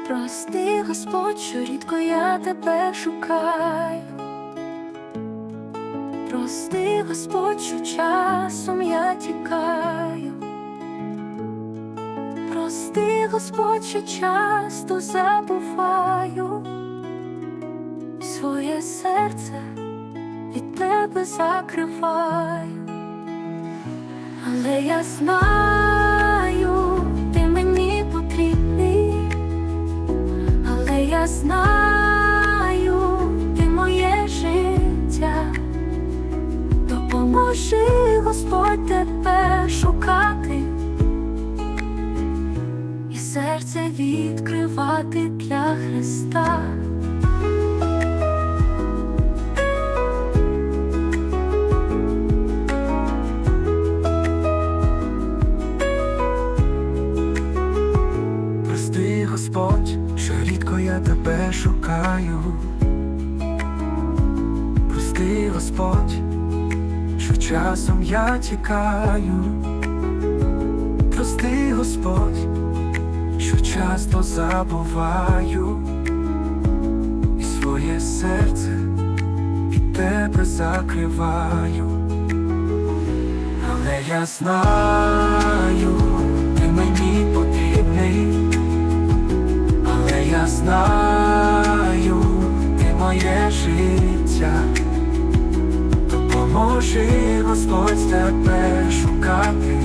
Прости, Господь, що рідко я тебе шукаю. Прости, Господь, що часом я тікаю. Прости, Господь, що часто забуваю. Своє серце від тебе закриваю. Але я знаю, ти мені потрібний. Але я знаю, ти моє життя. Допоможи, Господь, тебе шукати і серце відкривати для Христа. Прости, Господь, що рідко я тебе шукаю. Прости, Господь, що часом я тікаю. Прости, Господь, що часто забуваю і своє серце від тебе закриваю. Але я знаю, ти мені потрібний. Але я знаю, ти моє життя. Допоможи, Господь, тебе шукати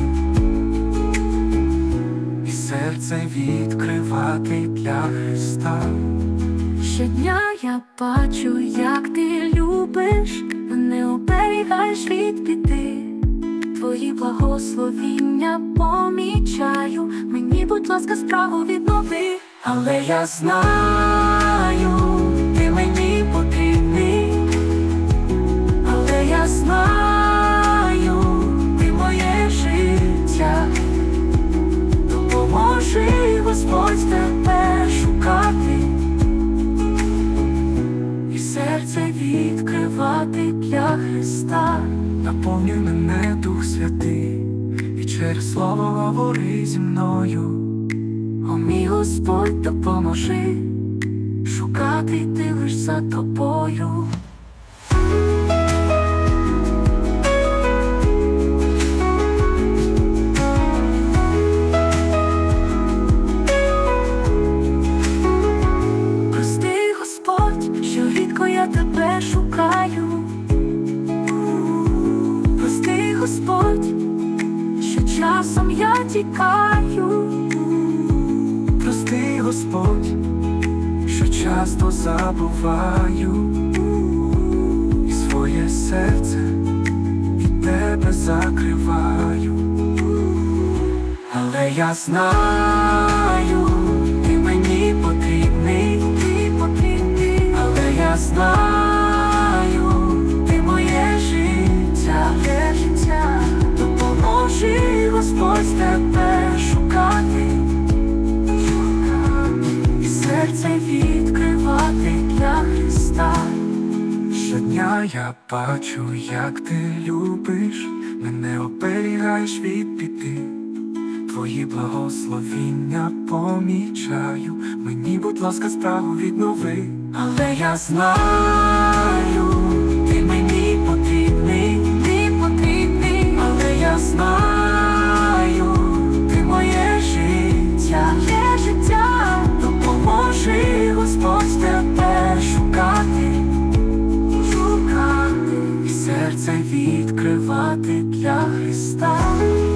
і серце відкривати для Христа. Щодня я бачу, як ти любиш, мене оберігаєш від біди. Твої благословіння помічаю, мені, будь ласка, справу віднови. Але я знаю, ти мені потрібний. Але я знаю, ти моє життя. Допоможи, Господь, тебе шукати і серце відкривати для Христа. Наповнюй мене, Дух Святий, і через слово говори зі мною. О, мій Господь, допоможи шукати йти лиш за тобою. Прости, Господь, що рідко я тебе шукаю. Прости, Господь, що часом я тікаю. Прости, Господь, що часто забуваю і своє серце від тебе закриваю. Але я знаю, ти мені потрібний. Але я знаю, ти моє життя. Допоможи, Господь, тебе шукати і серце відкривати для Христа. Щодня я бачу, як ти любиш, мене оберігаєш від біди. Твої благословіння помічаю, мені, будь ласка, справу віднови. Але я знаю, ти мені потрібний. Але я знаю, ти моє життя. Допоможи, Господь, тебе шукати і серце відкривати для Христа.